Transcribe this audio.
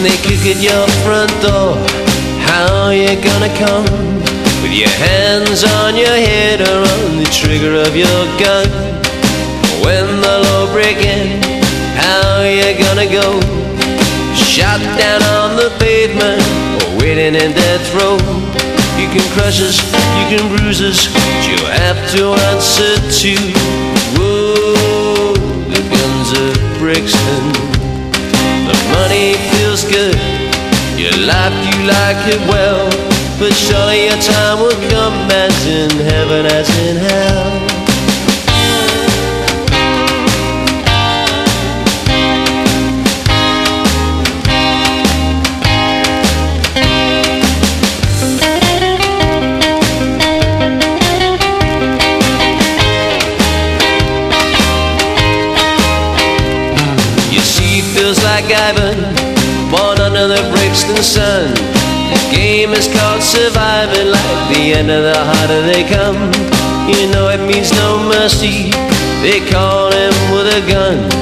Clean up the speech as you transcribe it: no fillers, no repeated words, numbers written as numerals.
they kick at your front door, how you gonna come? With your hands on your head or on the trigger of your gun? When the law break in, how you gonna go? Shot down on the pavement or waiting in death row. You can crush us, you can bruise us, but you have to answer to, whoa, the guns of Brixton. The money feels good, your life you like it well, but surely your time will come as in heaven as in hell. Feels like Ivan, born under the Brixton sun. This game is called surviving, like the end of the harder they come. You know it means no mercy, they call him with a gun.